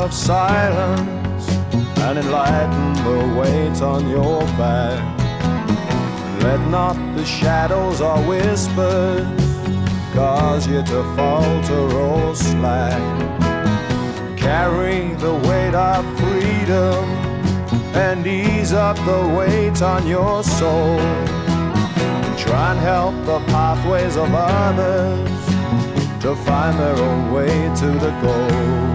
of silence and enlighten the weight on your back. Let not the shadows or whispers cause you to falter or slack. Carry the weight of freedom and ease up the weight on your soul. Try and help the pathways of others to find their own way to the goal.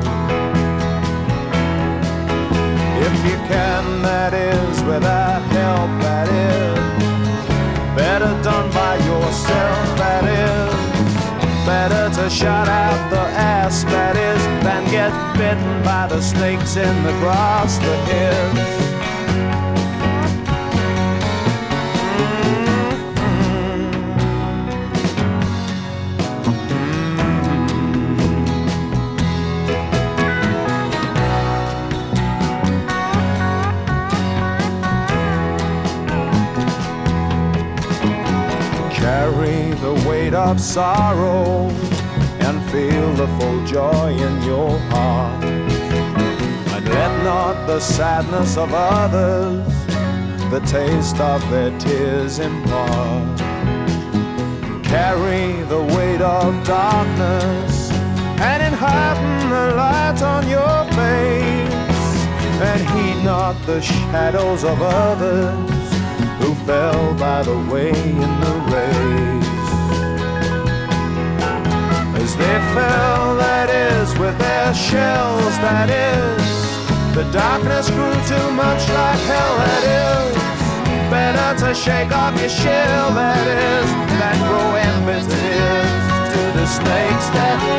If you can, that is, without help, that is. Better done by yourself, that is. Better to shut out the ass, that is, than get bitten by the snakes in the grass that is. Carry the weight of sorrow and feel the full joy in your heart. And let not the sadness of others the taste of their tears impart. Carry the weight of darkness and enlighten the light on your face. And heed not the shadows of others who fell by the way in the race. As they fell, that is, with their shells, that is, the darkness grew too much like hell, that is. Better to shake off your shell, that is, than grow embittered to the snakes, that is.